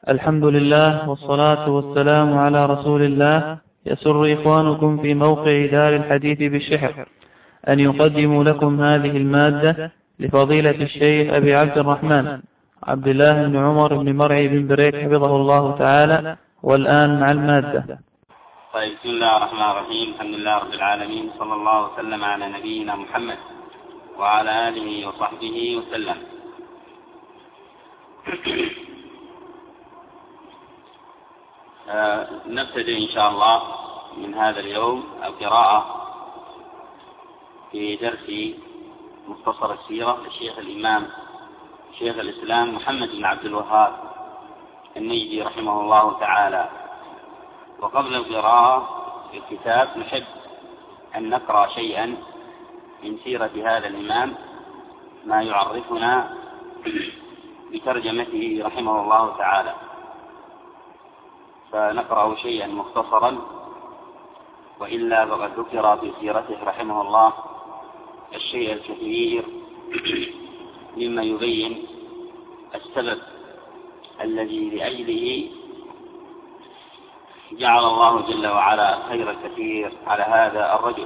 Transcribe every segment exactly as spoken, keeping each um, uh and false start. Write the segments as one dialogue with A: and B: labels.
A: الحمد لله والصلاة والسلام على رسول الله. يسر إخوانكم في موقع دار الحديث بالشحر أن يقدموا لكم هذه المادة لفضيلة الشيخ أبي عبد الرحمن عبد الله بن عمر بن مرعي بن بريك حفظه الله تعالى. والآن مع المادة.
B: طيب، بسم الله الرحمن الرحيم. الحمد لله رب العالمين، صلى الله وسلم على نبينا محمد وعلى آله وصحبه وسلم. آه نبتدئ إن شاء الله من هذا اليوم القراءة في درس مختصر السيرة للشيخ الإمام شيخ الإسلام محمد بن عبد الوهاب النجدي رحمه الله تعالى. وقبل القراءة في الكتاب نحب أن نقرأ شيئا من سيرة هذا الإمام، ما يعرفنا بترجمته رحمه الله تعالى. فنقرأ شيئا مختصرا، وإلا فقد ذكر في سيرته رحمه الله الشيء الكثير مما يبين السبب الذي لأجله جعل الله جل وعلا خير الكثير على هذا الرجل.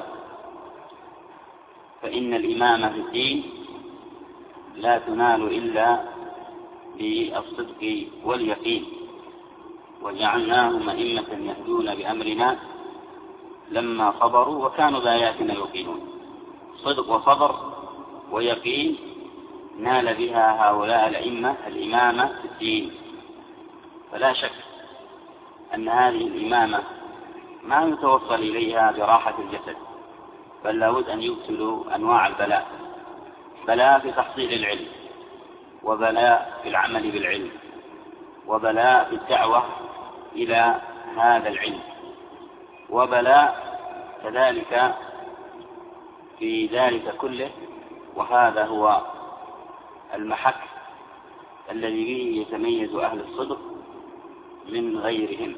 B: فإن الإمامة في الدين لا تنال إلا بالصدق واليقين، وجعلناهم أئمة يهدون بأمرنا لما صبروا وكانوا بآياتنا يوقنون. صدق وصبر ويقين نال بها هؤلاء الأئمة الإمامة في الدين. فلا شك أن هذه الإمامة ما يتوصل إليها براحة الجسد، بل لابد أن يبتلوا أنواع البلاء: بلاء في تحصيل العلم، وبلاء في العمل بالعلم، وبلاء في الدعوة إلى هذا العلم، وبلاء كذلك في ذلك كله. وهذا هو المحك الذي به يتميز أهل الصدق من غيرهم.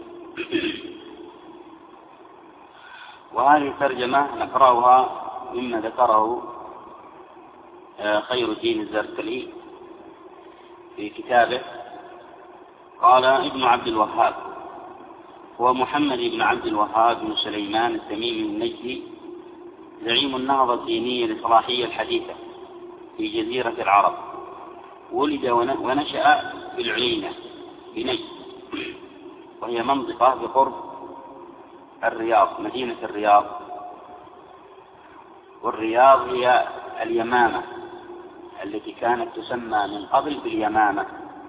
B: وهذه الترجمة نقرأها مما ذكره خير الدين الزركلي في كتابه. قال ابن عبد الوهاب: هو محمد بن عبد الوهاب بن سليمان التميمي النجدي، زعيم النهضة الدينية الإصلاحية الحديثة في جزيرة العرب. ولد ونشأ بالعلينة بنجد، وهي منطقة بقرب الرياض، مدينة الرياض. والرياض هي اليمامة التي كانت تسمى من قبل باليمامة.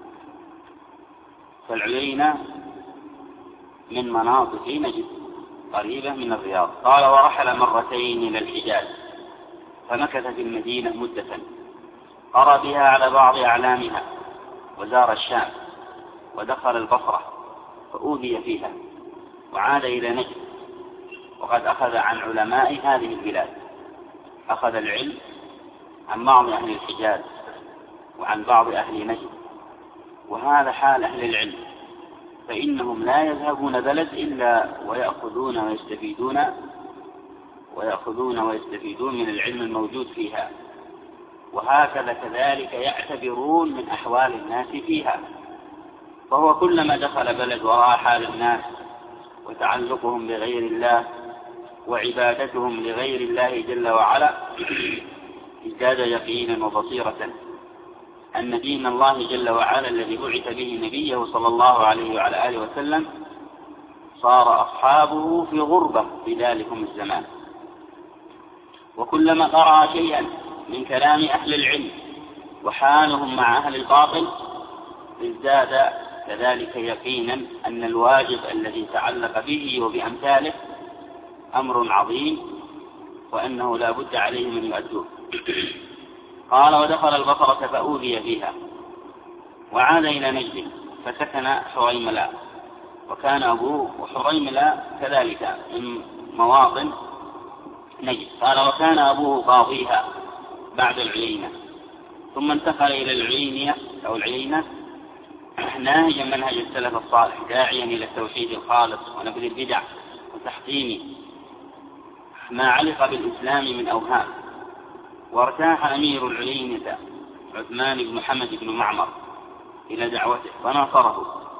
B: فالعلينة من مناطق نجد قريبة من الرياض. قال: ورحل مرتين إلى الحجاز، فمكث في المدينة مدة، قرأ بها على بعض أعلامها، وزار الشام، ودخل البصرة فأوذي فيها، وعاد إلى نجد. وقد أخذ عن علماء هذه البلاد، أخذ العلم عن بعض أهل الحجاز وعن بعض أهل نجد. وهذا حال أهل العلم، فإنهم لا يذهبون بلد إلا ويأخذون ويستفيدون ويأخذون ويستفيدون من العلم الموجود فيها. وهكذا كذلك يعتبرون من أحوال الناس فيها. فهو كلما دخل بلد ورأى حال الناس وتعلقهم بغير الله وعبادتهم لغير الله جل وعلا ازداد يقينا وبصيرة أن دين الله جل وعلا الذي بعث به نبيه صلى الله عليه وعلى آله وسلم صار أصحابه في غربة في ذلكم الزمان. وكلما قرأ شيئا من كلام أهل العلم وحالهم مع أهل الباطل ازداد كذلك يقينا أن الواجب الذي تعلق به وبأمثاله أمر عظيم، وأنه لا بد عليه من يؤدوه. قال: ودخل البصرة فأوذي فيها، وعاد إلى نجد فسكن حريملاء، وكان أبوه وحريملاء كذلك من مواطن نجد. قال: وكان أبوه قاضيها بعد العلينة، ثم انتقل إلى العلينية أو العلينة ناهجا منهج السلف الصالح، داعيا إلى التوحيد الخالص ونبذ البدع وتحطيم ما علق بالإسلام من أوهام. وارتاح أمير العلينة عثمان بن محمد بن معمر إلى دعوته فناصره،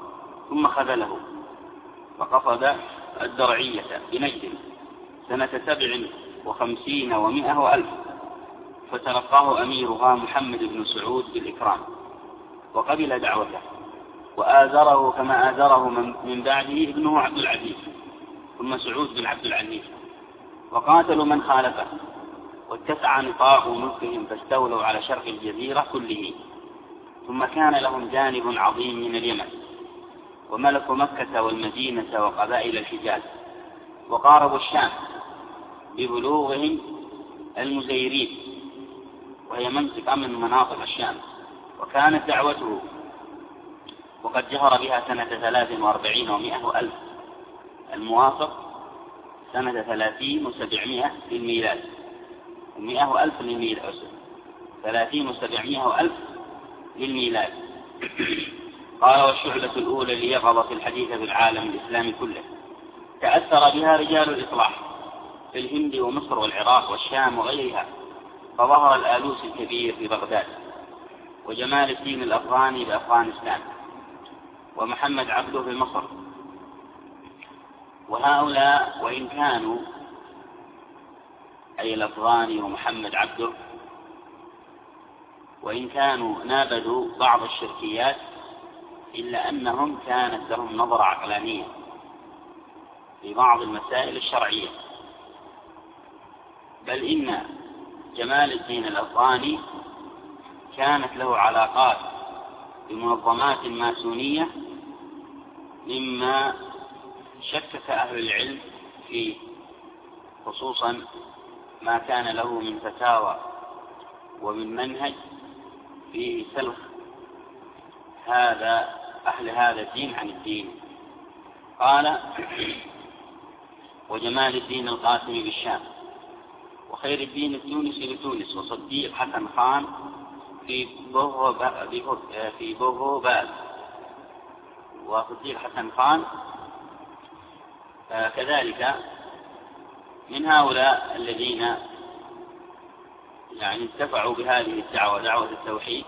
B: ثم خذله فقصد الدرعية بنجد سنة سبع وخمسين ومائة وألف، فتلقاه أميرها محمد بن سعود بالإكرام وقبل دعوته، وآزره كما آزره من بعده ابنه عبد العزيز ثم سعود بن عبد العزيز، وقاتلوا من خالفه، واتسع نطاق ملكهم فاستولوا على شرق الجزيرة كله. ثم كان لهم جانب عظيم من اليمن، وملكوا مكة والمدينة وقبائل الحجاز، وقاربوا الشام ببلوغهم المزيرين، وهي منطقة من مناطق الشام، وكانت دعوته وقد جهر بها سنة ثلاث وأربعين ومائة وألف، الموافق سنة ثلاثين وسبعمائة للميلاد، ومائة وألف للميلاد، ثلاثين وسبعمائة وألف للميلاد. قال: والشعلة الأولى ليغضت الحديث بالعالم الإسلامي كله، تأثر بها رجال الإصلاح في الهند ومصر والعراق والشام وغيرها، فظهر الآلوسي الكبير في بغداد، وجمال الدين الأفغاني بأفغانستان، ومحمد عبده في مصر. وهؤلاء وإن كانوا أي الأفغاني ومحمد عبده وإن كانوا نابذوا بعض الشركيات، إلا أنهم كانت لهم نظرة عقلانية في بعض المسائل الشرعية. بل إن جمال الدين الأفغاني كانت له علاقات بمنظمات ماسونية مما شكك أهل العلم فيه، خصوصا ما كان له من فتاوى ومن منهج في سلخ هذا أهل هذا الدين عن الدين. قال: وجمال الدين القاسمي بالشام، وخير الدين التونسي بتونس، وصديق حسن خان في في بوغوبال، وصديق حسن خان كذلك من هؤلاء الذين يعني انتفعوا بهذه الدعوة، دعوة التوحيد،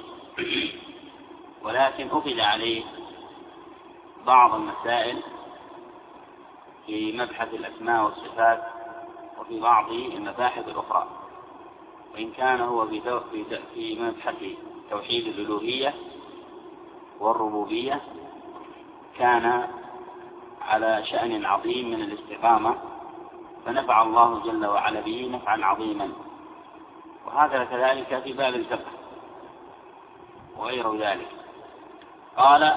B: ولكن أخذ عليه بعض المسائل في مبحث الأسماء والصفات وفي بعض المباحث الأخرى، وإن كان هو في مبحث توحيد الألوهية والربوبية كان على شأن عظيم من الاستقامة، فنفع الله جل وعلا به نفعا عظيما. وهذا كذلك في باب الفقه وغير ذلك. قال: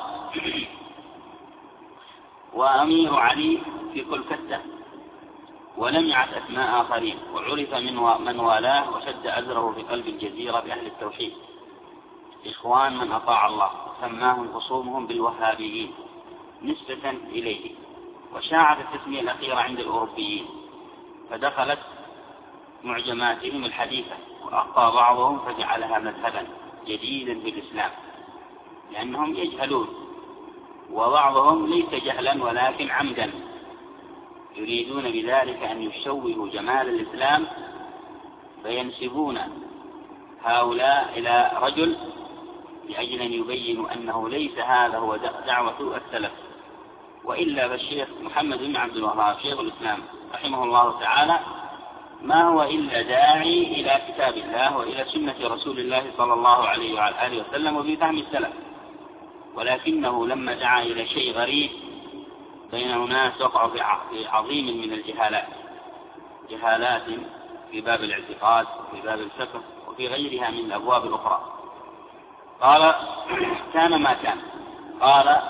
B: وأمير علي في كلكتة، ولم يعد أسماء آخرين، وعرف من والاه وشد أزره في قلب الجزيرة بأهل التوحيد، إخوان من أطاع الله، سماهم خصومهم بالوهابيين نسبة إليه، وشاعت التسمية الأخيرة عند الأوروبيين، فدخلت معجماتهم الحديثة، وأخطى بعضهم فجعلها مذهبا جديدا في الإسلام، لأنهم يجهلون، وبعضهم ليس جهلا ولكن عمدا، يريدون بذلك أن يشوهوا جمال الإسلام، فينسبون هؤلاء إلى رجل لأجل أن يبينوا أنه ليس هذا هو دعوة السلف. وإلا فالشيخ محمد بن عبد الوهاب شيخ الإسلام رحمه الله تعالى ما هو إلا داعي إلى كتاب الله وإلى سنة رسول الله صلى الله عليه وعلى آله وسلم وبفهم السلف، ولكنه لما دعا إلى شيء غريب بين ناس وقعوا في عظيم من الجهالات، جهالات في باب الاعتقاد وفي باب الفقه وفي غيرها من الأبواب الأخرى. قال: كان ما كان. قال: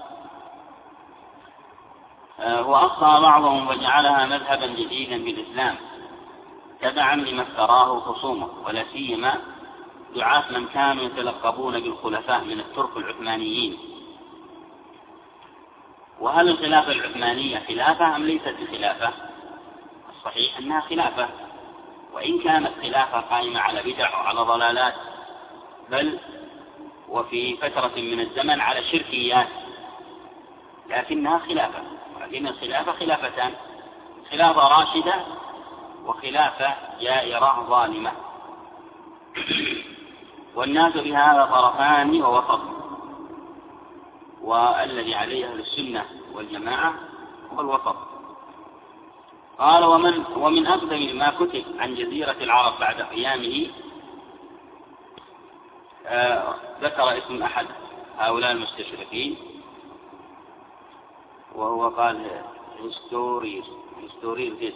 B: وأخطأ بعضهم وجعلها مذهبا جديدا بالإسلام تبعا لما افتراه خصومه، ولا سيما دعاة من كانوا يتلقبون بالخلفاء من الترك العثمانيين. وهل الخلافة العثمانية خلافة أم ليست خلافة؟ الصحيح أنها خلافة، وإن كانت خلافة قائمة على بدع وعلى ضلالات، بل وفي فترة من الزمن على شركيات، لكنها خلافة. ولكن الخلافة خلافتان: خلافة راشدة وخلافة جائرة ظالمة. والناس بهذا طرفان ووسط، والذي عليه أهل السنة والجماعة هو الوسط. قال ومن, ومن أقدم ما كتب عن جزيرة العرب بعد قيامه، آه ذكر اسم أحد هؤلاء المستشرقين وهو قال هستورير هستورير ديس،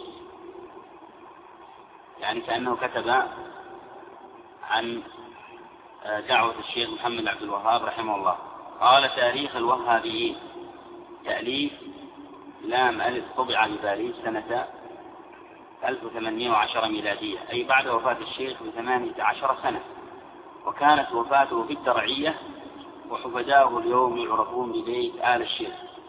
B: يعني كأنه كتب عن دعوة الشيخ محمد عبد الوهاب رحمه الله. قال تاريخ الوهابيين، تأليف لام ألف، طبع بباريس سنة ألف وثمانمائة وعشرة ميلادية، أي بعد وفاة الشيخ بثمانية عشر سنة، وكانت وفاته في الدرعية، وحفداه اليوم يعرفون ببيت آل الشيخ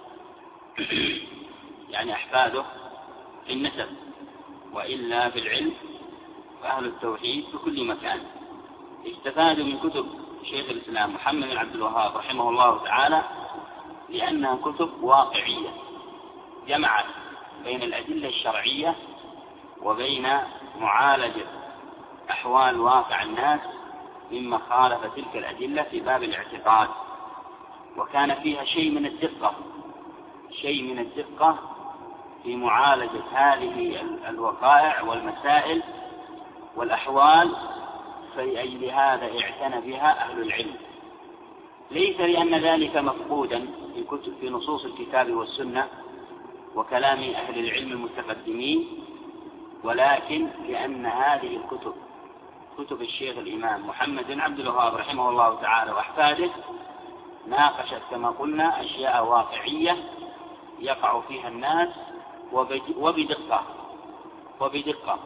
B: يعني أحفاده في النسب، وإلا في العلم فأهل التوحيد في كل مكان. استفادوا من كتب شيخ الإسلام محمد بن عبد الوهاب رحمه الله تعالى لأنها كتب واقعية، جمعت بين الأدلة الشرعية وبين معالجة أحوال واقع الناس مما خالف تلك الأدلة في باب الاعتقاد، وكان فيها شيء من الدقة شيء من الدقة في معالجة هذه الوقائع والمسائل والأحوال، فلأجل هذا اعتنى بها أهل العلم، ليس لأن ذلك مفقودا في كتب في نصوص الكتاب والسنة وكلام أهل العلم المتقدمين، ولكن لأن هذه الكتب كتب الشيخ الإمام محمد بن عبد الوهاب رحمه الله تعالى وأحفاده ناقشت كما قلنا أشياء واقعية يقع فيها الناس وبدقة وبدقة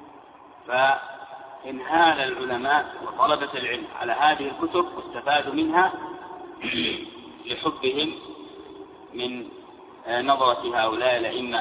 B: فإنهال العلماء وطلبة العلم على هذه الكتب واستفادوا منها لحبهم من نظرة هؤلاء الأئمة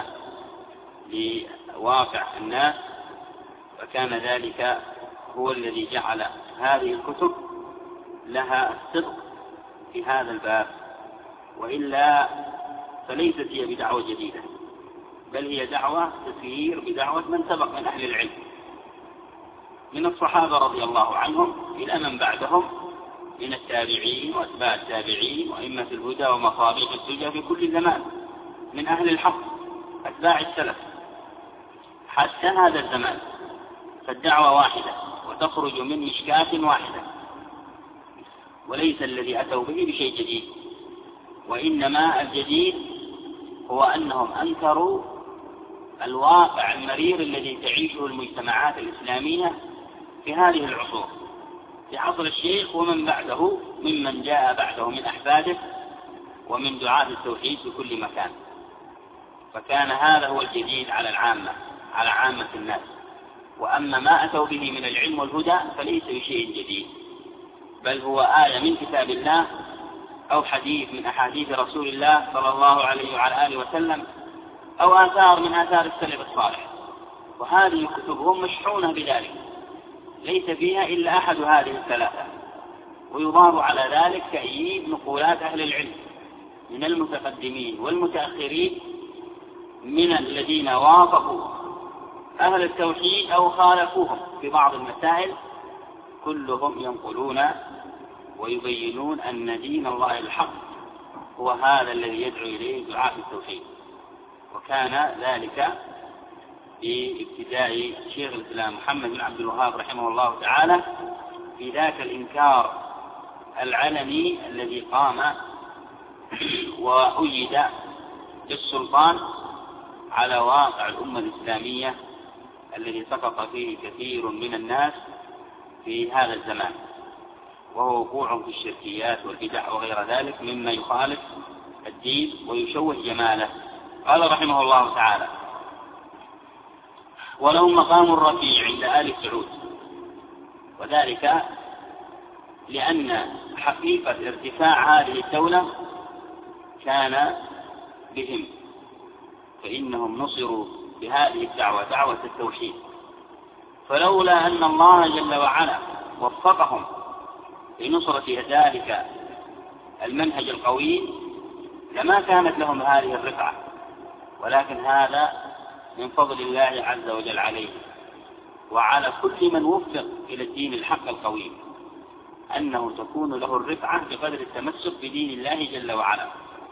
B: لواقع الناس، فكان ذلك هو الذي جعل هذه الكتب لها الصدق في هذا الباب، وإلا فليست هي بدعوة جديدة، بل هي دعوة تسير بدعوة من سبق من أهل العلم من الصحابة رضي الله عنهم إلى من بعدهم من التابعين وأتباع التابعين وأئمة الهدى ومصابيح السجى في كل زمان من أهل الحق أتباع السلف حتى هذا الزمان، فالدعوة واحدة وتخرج من مشكاة واحدة، وليس الذي أتوا به بشيء جديد، وإنما الجديد هو أنهم أنكروا الواقع المرير الذي تعيشه المجتمعات الإسلامية في هذه العصور في عصر الشيخ ومن بعده ممن جاء بعده من أحفاده ومن دعاة التوحيد في كل مكان، فكان هذا هو الجديد على العامة على عامة الناس. وأما ما أتوا به من العلم والهدى فليس بشيء جديد، بل هو آية من كتاب الله أو حديث من أحاديث رسول الله صلى الله عليه وعلى آله وسلم أو آثار من آثار السلف الصالح، وهذه كتبهم مشحونة بذلك ليس فيها إلا أحد هذه الثلاثة، ويضاف على ذلك تأييد نقولات أهل العلم من المتقدمين والمتأخرين من الذين وافقوا أهل التوحيد أو خالفوهم في بعض المسائل، كلهم ينقلون ويبينون أن دين الله الحق هو هذا الذي يدعو إليه دعاة التوحيد. وكان ذلك بابتداء شيخ الإسلام محمد بن عبد الوهاب رحمه الله تعالى في ذاك الإنكار العلني الذي قام وأيد بالسلطان على واقع الأمة الإسلامية الذي سقط فيه كثير من الناس في هذا الزمان، وهو وقوع في الشركيات والبدع وغير ذلك مما يخالف الدين ويشوه جماله. قال رحمه الله تعالى: ولهم مقام رفيع عند آل سعود، وذلك لأن حقيقة ارتفاع هذه الدولة كان بهم، فإنهم نصروا بهذه الدعوة دعوة التوحيد، فلولا أن الله جل وعلا وفقهم لنصرة ذلك المنهج القوي لما كانت لهم هذه الرفعة، ولكن هذا من فضل الله عز وجل عليه وعلى كل من وفق إلى الدين الحق القوي. أنه تكون له الرفعة بقدر التمسك بدين الله جل وعلا.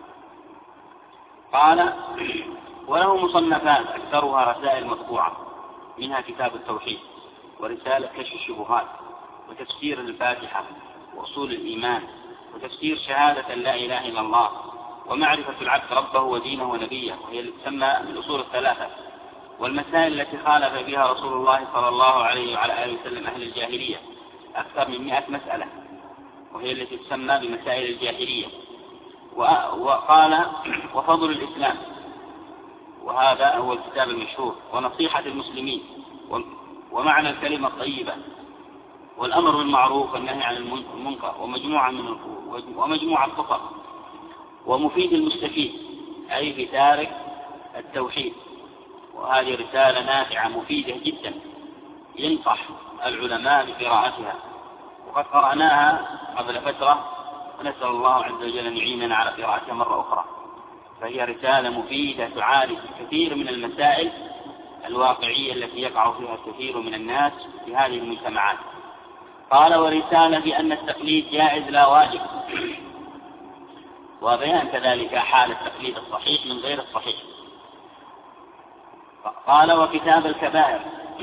B: قال: وله مصنفات أكثرها رسائل مطبوعة، منها كتاب التوحيد، ورسالة كشف الشبهات، وتفسير الفاتحة، وأصول الإيمان، وتفسير شهادة لا إله إلا الله، ومعرفة العبد ربه ودينه ونبيه، وهي اللي تسمى الأصول الثلاثة، والمسائل التي خالف بها رسول الله صلى الله عليه وعلى آله وسلم أهل الجاهلية، أكثر من مئة مسألة، وهي التي تسمى بمسائل الجاهلية. وقال: وفضل الإسلام، وهذا هو الكتاب المشهور، ونصيحة المسلمين، ومعنى الكلمة الطيبة، والأمر بالمعروف والنهي عن المنكر، ومجموعة من ومجموعة الخطر، ومفيد المستفيد أي بتارك التوحيد. وهذه رسالة نافعة مفيدة جدا، ينصح العلماء بقراءتها، وقد قرأناها قبل فترة، ونسأل الله عز وجل أن يعيننا على قراءتها مرة أخرى. فهي رسالة مفيدة تعالج كثير من المسائل الواقعية التي يقع فيها الكثير من الناس في هذه المجتمعات. قال: ورسالة بأن التقليد جائز لا واجب، وبيان كذلك حال التقليد الصحيح من غير الصحيح. قال: وكتاب الكبائر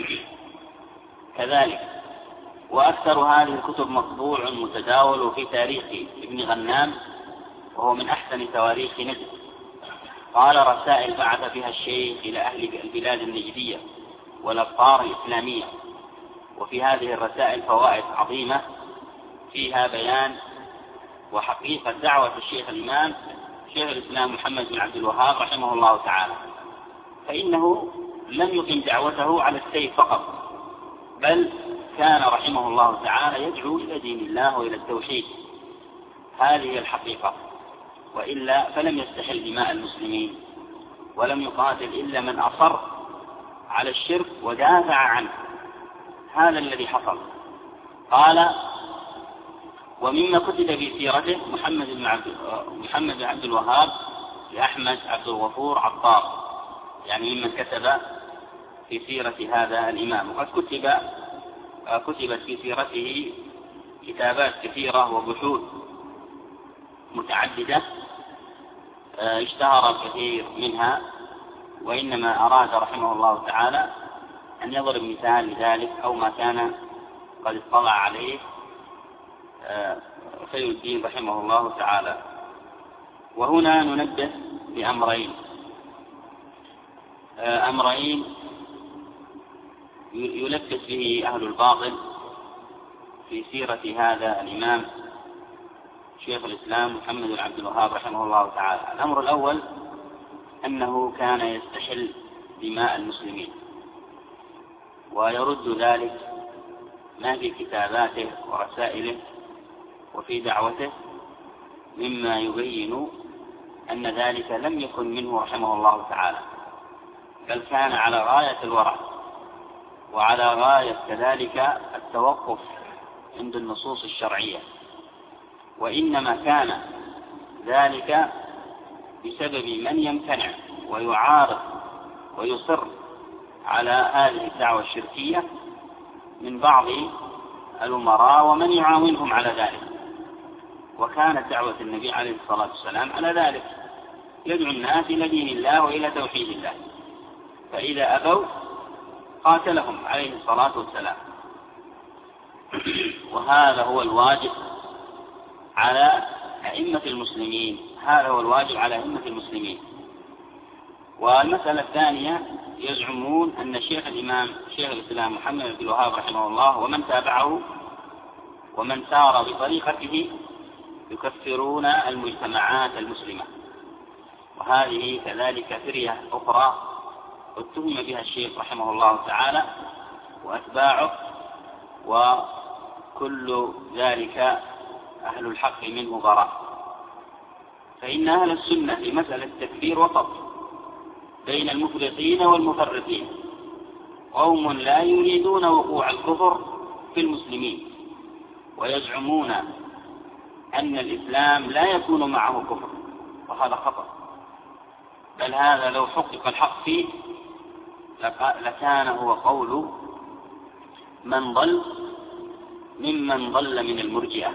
B: كذلك، وأكثر هذه الكتب مطبوع متداول في تاريخ ابن غنام، وهو من أحسن تواريخ نجد. قال: رسائل بعث بها الشيخ إلى أهل البلاد النجدية والأقطار الإسلامية، وفي هذه الرسائل فوائد عظيمة، فيها بيان وحقيقة دعوة الشيخ الإمام شيخ الإسلام محمد بن عبد الوهاب رحمه الله تعالى، فإنه لم يقم دعوته على السيف فقط، بل كان رحمه الله تعالى يدعو إلى دين الله وإلى التوحيد. هذه الحقيقة، وإلا فلم يستحل دماء المسلمين، ولم يقاتل إلا من أصر على الشرك ودافع عنه. هذا الذي حصل. قال: ومما كتب في سيرته محمد بن عبد محمد بن عبد الوهاب لأحمد عبد الغفور عطار، يعني ممن كتب في سيرة هذا الإمام. وقد كتب كتبت في سيرته كتابات كثيرة وبحوث متعددة اشتهر الكثير منها، وإنما أراد رحمه الله تعالى أن يضرب مثال لذلك أو ما كان قد اطلع عليه خير الدين رحمه الله تعالى. وهنا ننبه بأمرين أمرين يلبس به أهل الباطل في سيرة هذا الإمام شيخ الإسلام محمد بن عبد الوهاب رحمه الله تعالى. الأمر الأول أنه كان يستحل دماء المسلمين، ويرد ذلك ما في كتاباته ورسائله وفي دعوته مما يبين أن ذلك لم يكن منه رحمه الله تعالى، بل كان على غاية الورع، وعلى غاية كذلك التوقف عند النصوص الشرعية، وإنما كان ذلك بسبب من يمتنع ويعارض ويصر على هذه الدعوة الشركية من بعض الأمراء ومن يعاونهم على ذلك. وكانت دعوة النبي عليه الصلاة والسلام على ذلك، يدعو الناس إلى دين الله وإلى توحيد الله، فإذا أبوا قاتلهم عليه الصلاة والسلام. وهذا هو الواجب على أئمة المسلمين، هذا هو الواجب على أئمة المسلمين. والمسألة الثانية، يزعمون أن شيخ الإمام شيخ الإسلام محمد بن عبد الوهاب رحمه الله ومن تابعه ومن سار بطريقته يكفرون المجتمعات المسلمة، وهذه كذلك فرية أخرى اتهم بها الشيخ رحمه الله تعالى وأتباعه، وكل ذلك أهل الحق منه براء. فإن أهل السنة في مسألة التكفير وسط بين المفرطين والمفرطين، قوم لا يريدون وقوع الكفر في المسلمين ويزعمون أن الإسلام لا يكون معه كفر، وهذا خطأ، بل هذا لو حقق الحق فيه لكان هو قول من ضل ممن ضل من المرجئة،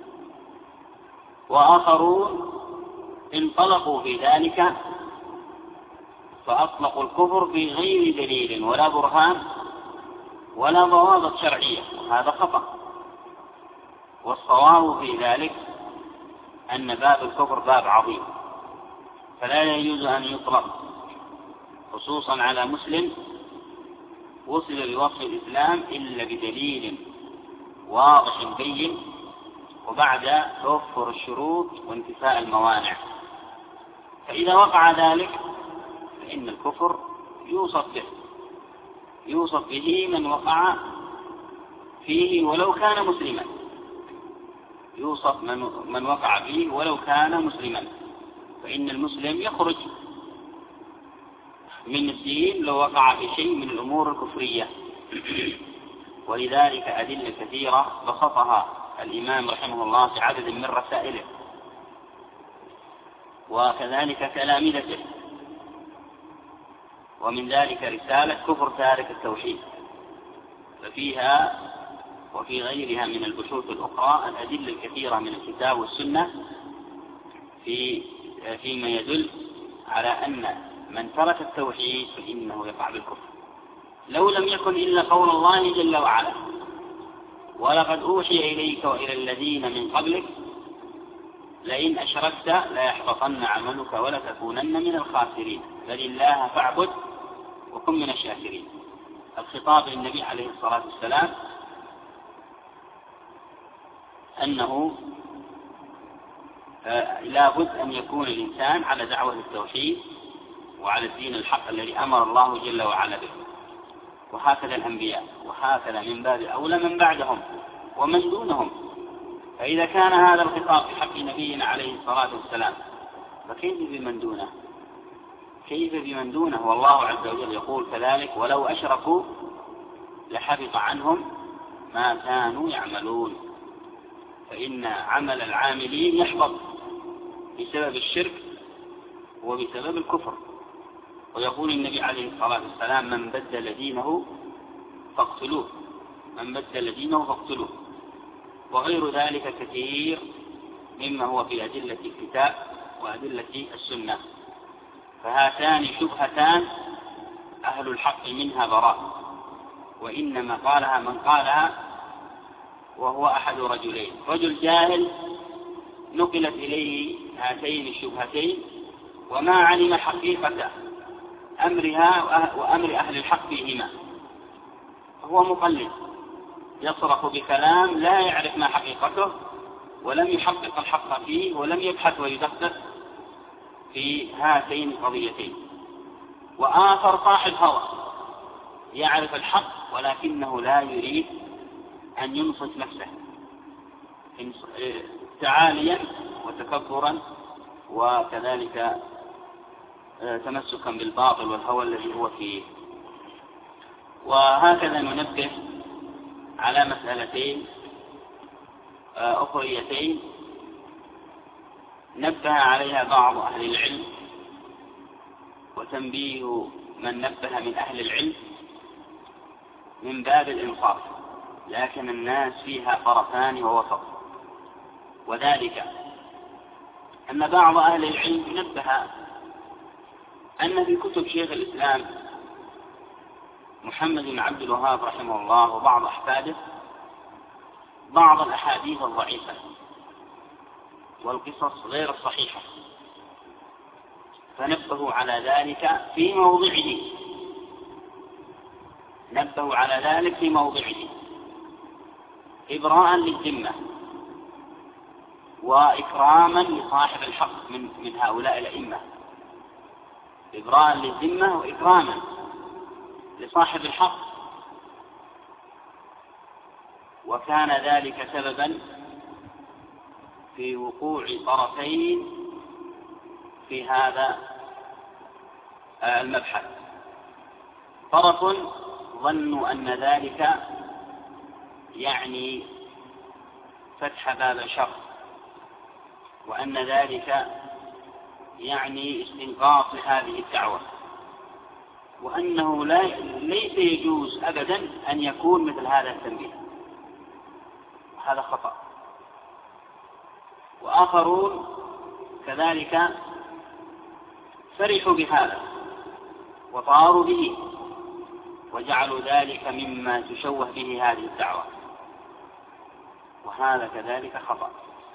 B: وآخرون انطلقوا في ذلك فأطلقوا الكفر في غير دليل ولا برهان ولا ضوابط شرعية، هذا خطأ. والصواب في ذلك أن باب الكفر باب عظيم، فلا يجوز أن يطلق خصوصا على مسلم وصل بوصف الإسلام إلا بدليل واضح بين وبعد توفر الشروط وانتفاء الموانع. فإذا وقع ذلك فإن الكفر يوصف به يوصف به من وقع فيه ولو كان مسلما، يوصف من, من وقع فيه ولو كان مسلما، فإن المسلم يخرج من الدين لو وقع في شيء من الأمور الكفرية. ولذلك أدلة كثيرة بسطها الإمام رحمه الله في عدد من رسائله وكذلك تلامذته، ومن ذلك رسالة كفر تارك التوحيد، ففيها وفي غيرها من البحوث الأخرى الأدلة الكثيرة من الكتاب والسنة في فيما يدل على أن من ترك التوحيد فإنه يقع بالكفر، لو لم يكن إلا قول الله جل وعلا: ولقد أوحي إليك وإلى الذين من قبلك لئن أشركت ليحبطن عملك ولتكونن من الخاسرين بل الله فاعبد وكن من الشاكرين. الخطاب للنبي عليه الصلاة والسلام أنه لا بد أن يكون الإنسان على دعوة التوحيد وعلى الدين الحق الذي أمر الله جل وعلا به، وهكذا الأنبياء، وهكذا من باب أولى من بعدهم ومن دونهم. فإذا كان هذا الخطاب في حق نبينا عليه الصلاة والسلام فكيف بمن دونه؟ كيف بمن دونه؟ والله عز وجل يقول كذلك: ولو أشركوا لحبط عنهم ما كانوا يعملون. فإن عمل العاملين يحبط بسبب الشرك وبسبب الكفر. ويقول النبي عليه الصلاة والسلام: من بدل دينه فاقتلوه، من بدل دينه فاقتلوه. وغير ذلك كثير مما هو في أدلة الكتاب وأدلة السنة. فهاتان شبهتان أهل الحق منها براء، وإنما قالها من قالها وهو أحد رجلين: رجل جاهل نقلت إليه هاتين الشبهتين وما علم حقيقة أمرها وأمر أهل الحق فيهما، هو مقلد يصرخ بكلام لا يعرف ما حقيقته ولم يحقق الحق فيه ولم يبحث ويدقق في هاتين القضيتين. وآخر صاحب هوى يعرف الحق ولكنه لا يريد أن ينصف نفسه تعاليا وتكبرا وكذلك تمسكا بالباطل والهوى الذي هو فيه. وهكذا ننبه على مسألتين أخريتين نبه عليها بعض أهل العلم، وتنبيه من نبه من أهل العلم من باب الإنصاف، لكن الناس فيها طرفان ووسط. وذلك أن بعض أهل العلم نبه أن في كتب شيخ الإسلام محمد بن عبد الوهاب رحمه الله وبعض أحفاده بعض الأحاديث الضعيفة والقصص غير الصحيحة، فنبهوا على ذلك في موضعه نبهوا على ذلك في موضعه إبراء للذمة وإكراما لصاحب الحق من, من هؤلاء الأئمة، إبراء للذمة وإكراما لصاحب الحق. وكان ذلك سببا في وقوع طرفين في هذا المبحث: طرف ظنوا أن ذلك يعني فتح باب الشر، وأن ذلك يعني استنقاص هذه الدعوة، وأنه لا ليس يجوز أبدا أن يكون مثل هذا التنبيه. هذا خطأ. وآخرون كذلك فرحوا بهذا وطاروا به وجعلوا ذلك مما تشوه به هذه الدعوة، وهذا كذلك خطأ.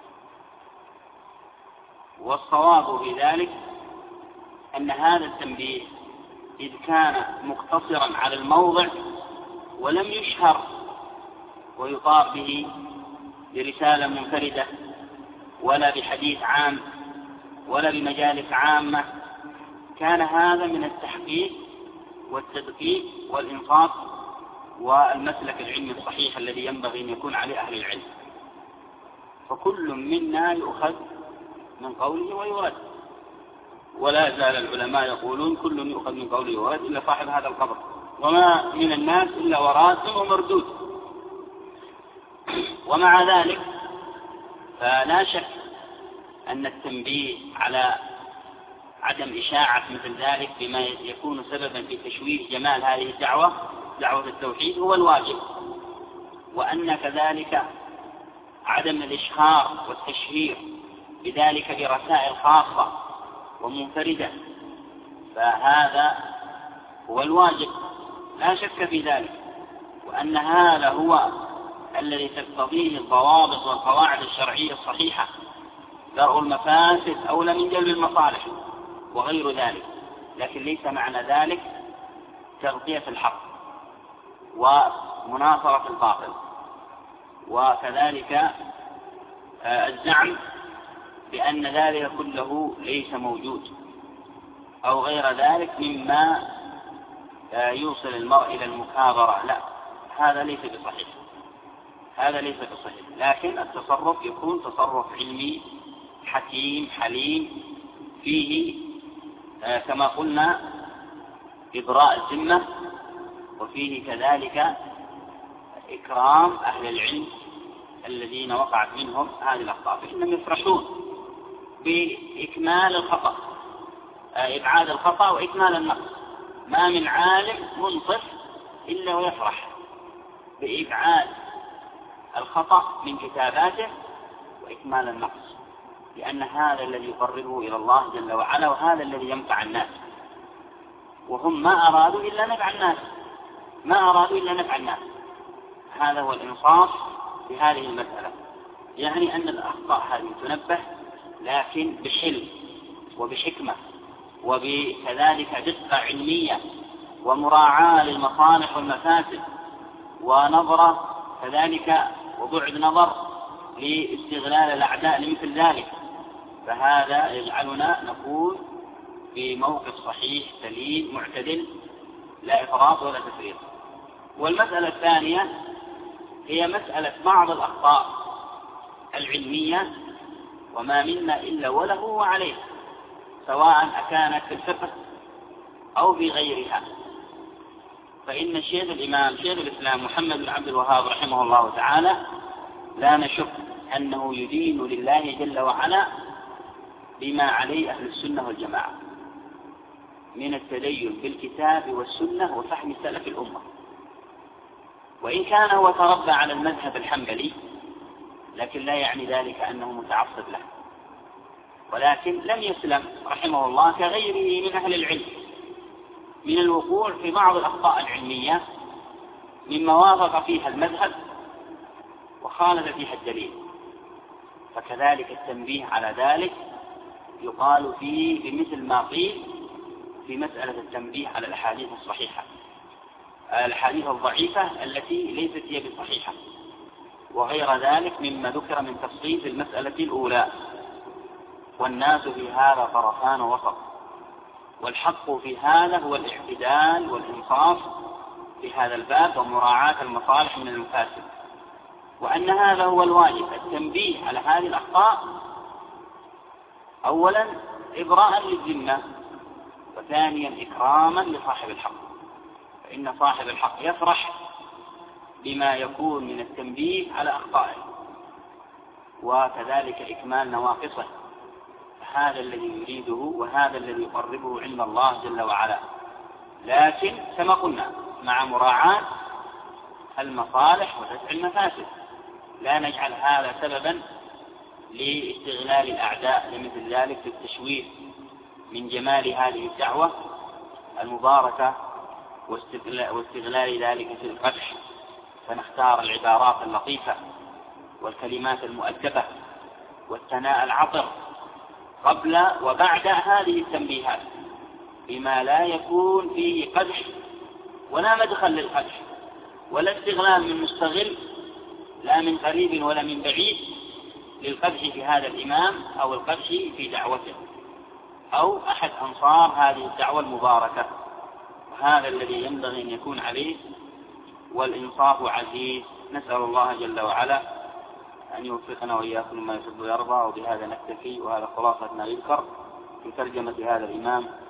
B: والصواب في ذلك أن هذا التنبيه إذ كان مقتصرا على الموضع ولم يشهر ويطار به برسالة منفردة ولا بحديث عام ولا بمجالس عامة، كان هذا من التحقيق والتدقيق والإنصاف والمسلك العلمي الصحيح الذي ينبغي أن يكون عليه أهل العلم. فكل منا يؤخذ من قوله ويرد، ولا زال العلماء يقولون كل يؤخذ من قوله ويرد إلا صاحب هذا القبر، وما من الناس إلا وراد ومردود. ومع ذلك فلا شك أن التنبيه على عدم إشاعة مثل ذلك بما يكون سببا في تشويه جمال هذه الدعوة، دعوة التوحيد، هو الواجب، وأن كذلك عدم الإشهار والتشهير بذلك برسائل خاصة ومنفردة فهذا هو الواجب، لا شك في ذلك، وأن هذا هو الذي تقتضيه الضوابط والقواعد الشرعية الصحيحة، درء المفاسد أولى من جلب المصالح وغير ذلك. لكن ليس معنى ذلك تغطية الحق ومناصرة الباطل، وكذلك الزعم بأن ذلك كله ليس موجود أو غير ذلك مما يوصل المرء إلى المكابرة. لا، هذا ليس بصحيح، هذا ليس بصحيح. لكن التصرف يكون تصرف علمي حكيم حليم فيه آه كما قلنا إبراء الذمة، وفيه كذلك إكرام أهل العلم الذين وقعت منهم هذه الأخطاء، فإنهم يفرحون بإكمال الخطأ، آه إبعاد الخطأ وإكمال النقص. ما من عالم منصف إلا ويفرح بإبعاد الخطأ من كتاباته وإكمال النقص، لأن هذا الذي يقربه إلى الله جل وعلا، وهذا الذي ينفع الناس، وهم ما أرادوا إلا نفع الناس، ما أرادوا إلا نفع الناس. هذا هو الإنصاف في هذه المسألة، يعني أن الأخطاء هذه تنبه لكن بحلم وبحكمة وبكذلك دقة علمية ومراعاة للمصالح والمفاسد ونظرة كذلك وبعد نظر لاستغلال الأعداء لمثل ذلك. فهذا يجعلنا نكون في موقف صحيح سليم معتدل، لا إفراط ولا تفريط. والمسألة الثانية هي مسألة بعض الأخطاء العلمية وما منا إلا وله وعليه، سواء أكانت في الفقه أو في غيرها. فإن شيخ الإمام شيخ الإسلام محمد بن عبد الوهاب رحمه الله تعالى لا نشك أنه يدين لله جل وعلا بما عليه أهل السنة والجماعة من التدين بالكتاب والسنة وفهم سلف الأمة. وإن كان هو تربى على المذهب الحنبلي لكن لا يعني ذلك أنه متعصب له، ولكن لم يسلم رحمه الله كغيره من أهل العلم من الوقوع في بعض الأخطاء العلمية مما وافق فيها المذهب وخالف فيها الدليل. فكذلك التنبيه على ذلك يقال فيه بمثل ما قيل في مسألة التنبيه على الأحاديث الصحيحة، الأحاديث الضعيفة التي ليست هي بصحيحة، وغير ذلك مما ذكر من تفصيل المسألة الأولى. والناس في هذا طرفان وسط، والحق في هذا هو الاعتدال والإنصاف في هذا الباب ومراعاة المصالح من المفاسد، وأن هذا هو الواجب، التنبيه على هذه الأخطاء أولا إبراء للذمة، وثانيا إكراما لصاحب الحق، فإن صاحب الحق يفرح بما يكون من التنبيه على أخطائه وكذلك إكمال نواقصه. هذا الذي يريده وهذا الذي يقربه عند الله جل وعلا، لكن كما قلنا مع مراعاة المصالح ودفع المفاسد. لا نجعل هذا سببا لاستغلال الأعداء لمثل ذلك في التشويه من جمال هذه الدعوة المباركة واستغلال ذلك في القدح، فنختار العبارات اللطيفة والكلمات المؤدبة والثناء العطر قبل وبعد هذه التنبيهات بما لا يكون فيه قدح ولا مدخل للقدح ولا استغلال من مستغل لا من قريب ولا من بعيد للقدح في هذا الإمام أو القدح في دعوته أو أحد أنصار هذه الدعوة المباركة. وهذا الذي ينبغي أن يكون عليه، والإنصاف عزيز. نسأل الله جل وعلا أن يوفقنا وإياكم ما يحب ويرضى. وبهذا نكتفي، وهذا خلاصة ما يذكر في ترجمة هذا الإمام